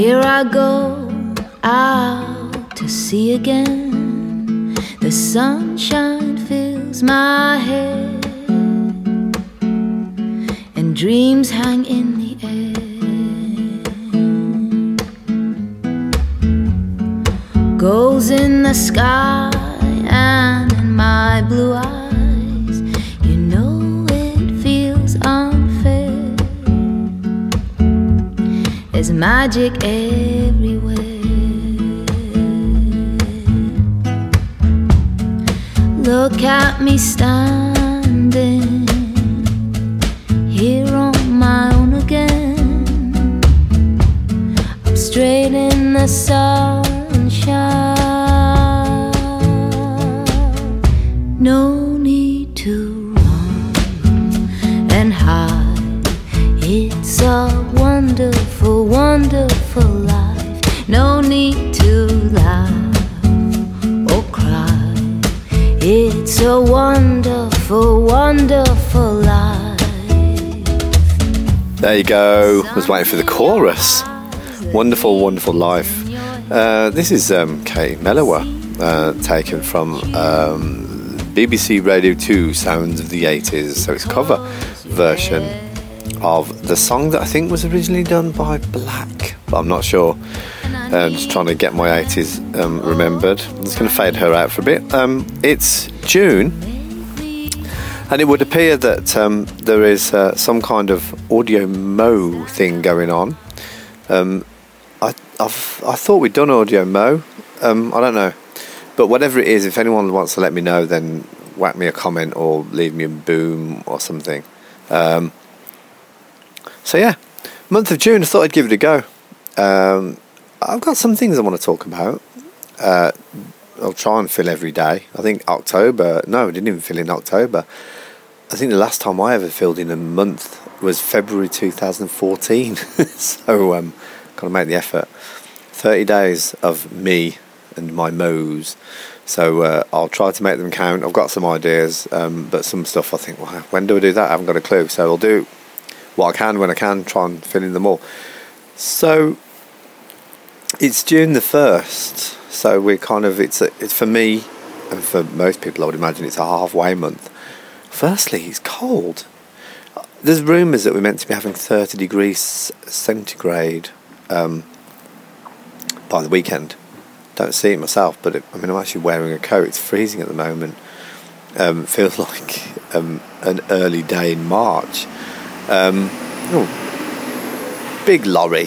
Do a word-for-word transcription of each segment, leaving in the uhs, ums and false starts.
Here I go out to sea again. The sunshine fills my head, and dreams hang in the air. Goals in the sky and in my blue eyes, you know it feels unfair. There's magic everywhere. Look at me standing here on my own again. I'm straight in the sunshine. No need to run and hide. It's a wonderful, wonderful life. No need to laugh or cry. It's a wonderful, wonderful life. There you go. I was waiting for the chorus. Wonderful, wonderful life. Uh, this is um, Kate Mellower, uh, taken from um, B B C Radio two Sounds of the eighties. So it's a cover version of the song that I think was originally done by Black, but I'm not sure. Uh, just trying to get my eighties um, remembered. I'm just going to fade her out for a bit. Um, it's June, and it would appear that um, there is uh, some kind of audio mo thing going on. Um, I I've, I thought we'd done audio mo. Um, I don't know, but whatever it is, if anyone wants to let me know, then whack me a comment or leave me a boom or something. Um, so yeah, month of June. I thought I'd give it a go. Um, I've got some things I want to talk about. Uh, I'll try and fill every day. I think October, no, I didn't even fill in October. I think the last time I ever filled in a month was February two thousand fourteen. So, um, got to make the effort. thirty days of me and my mows. So, uh, I'll try to make them count. I've got some ideas, um, but some stuff I think, well, when do I do that? I haven't got a clue. So, I'll do what I can when I can, try and fill in them all. So, it's June the first, so we're kind of, it's, a, it's for me, and for most people I would imagine, it's a halfway month. Firstly, it's cold. There's rumours that we're meant to be having thirty degrees centigrade um, by the weekend. Don't see it myself, but it, I mean, I'm actually wearing a coat. It's freezing at the moment. Um, feels like um, an early day in March. Um, oh, big lorry.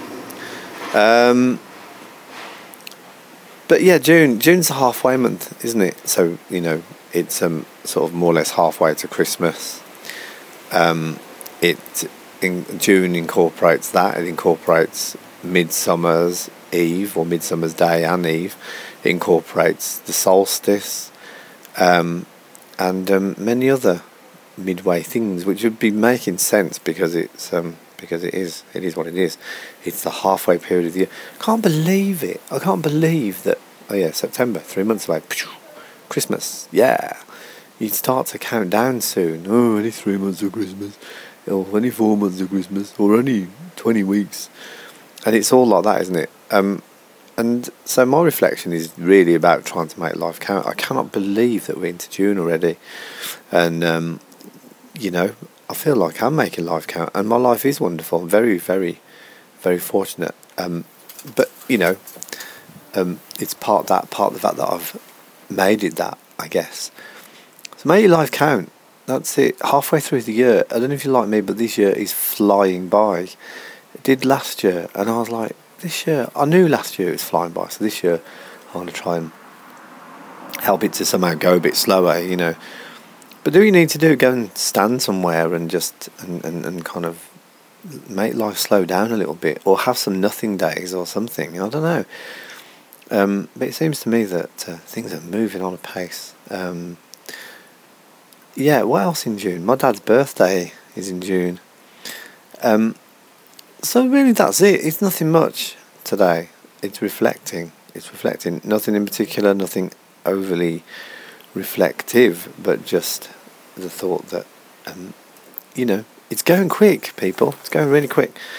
Um, but yeah, June. June's a halfway month, isn't it? So, you know, it's um, sort of more or less halfway to Christmas. Um, it in, June incorporates that. It incorporates Midsummer's Eve or Midsummer's Day and Eve. It incorporates the solstice, um, and um, many other midway things, which would be making sense because it's um. because it is it is what it is. It's the halfway period of the year. I can't believe it. I can't believe that. Oh yeah, September, three months away. Christmas, yeah. You'd start to count down soon. Oh, only three months of Christmas, or only four months of Christmas, or only twenty weeks. And it's all like that, isn't it? Um, and so my reflection is really about trying to make life count. I cannot believe that we're into June already. And, um, you know, I feel like I'm making life count, and my life is wonderful. Very, very, very fortunate. Um, but you know, um, it's part that, part the fact that I've made it that, I guess. So make your life count. That's it. Halfway through the year, I don't know if you're like me, but this year is flying by. It did last year, and I was like, this year, I knew last year it was flying by. So this year, I want to try and help it to somehow go a bit slower, you know. But do you need to do? Go and stand somewhere and just and, and, and kind of make life slow down a little bit, or have some nothing days or something. I don't know. Um, but it seems to me that uh, things are moving on a pace. Um, yeah. What else in June? My dad's birthday is in June. Um, so really, that's it. It's nothing much today. It's reflecting. It's reflecting. Nothing in particular. Nothing overly reflective, but just the thought that um, you know, it's going quick, people. It's going really quick.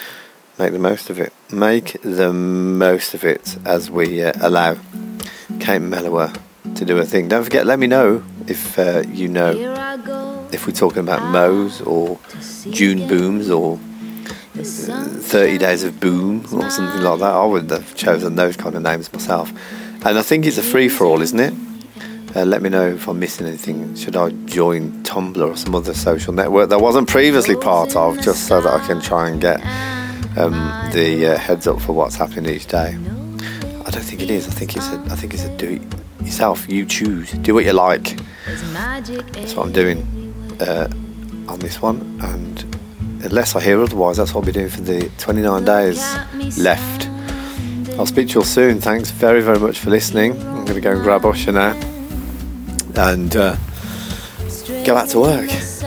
make the most of it. Make the most of it as we uh, allow Kate Mellower to do her thing. Don't forget, let me know if uh, you know if we're talking about Mo's or June Booms or uh, thirty Days of Boom or something like that. I would have chosen those kind of names myself. And I think it's a free-for-all, isn't it? Uh, let me know if I'm missing anything. Should I join Tumblr or some other social network that I wasn't previously part of, just so that I can try and get um, the uh, heads up for what's happening each day? I don't think it is. I think it's a. I think it's a do it yourself. You choose. Do what you like. That's what I'm doing uh, on this one. And unless I hear otherwise, that's what I'll be doing for the twenty-nine days left. I'll speak to you all soon. Thanks very, very much for listening. I'm going to go and grab Usher now and uh, go back to work.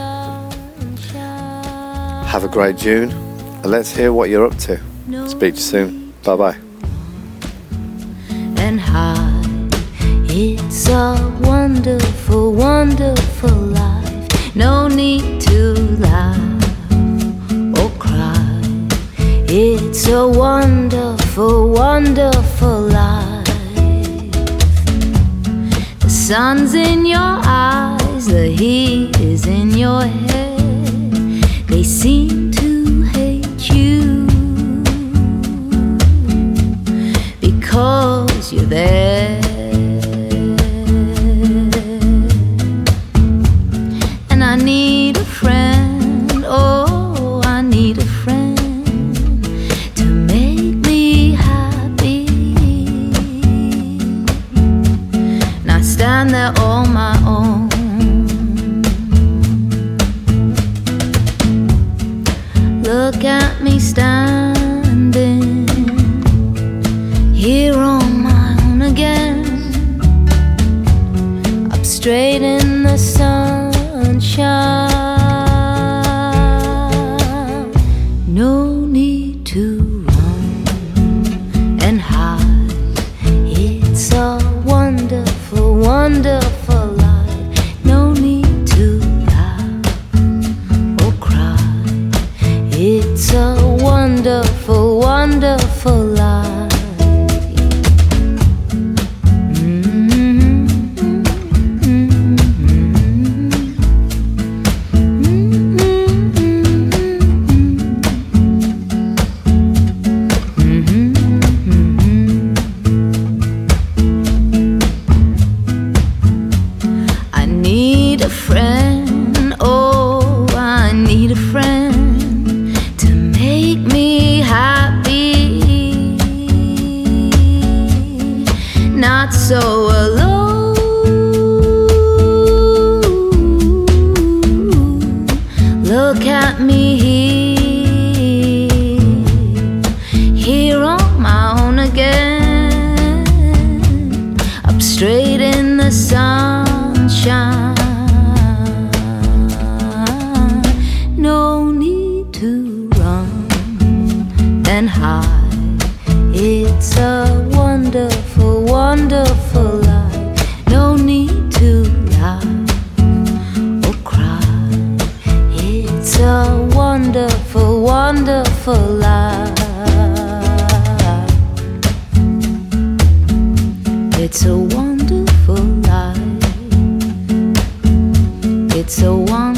Have a great June, and let's hear what you're up to. Speak to you soon. Bye bye. And high, it's a wonderful, wonderful life. No need to laugh or cry. It's a wonderful, wonderful life. The sun's in your eyes, the heat is in your head. They seem to hate you because you're there. And I need a friend, oh, I need a friend to make me happy. And I stand there on my own, look at me standing here on my own again, up straight in the sunshine. No need to run and hide. It's a wonderful, wonderful life. No need to laugh or cry. It's a wonderful, wonderful life. I need a friend, oh, I need a friend to make me happy, not so alone. Look at me here, here on my own again, up straight in the sunshine. No need to run and hide. It's a wonderful, wonderful life. No need to laugh or cry. It's a wonderful, wonderful life. It's a wonderful life. It's a wonderful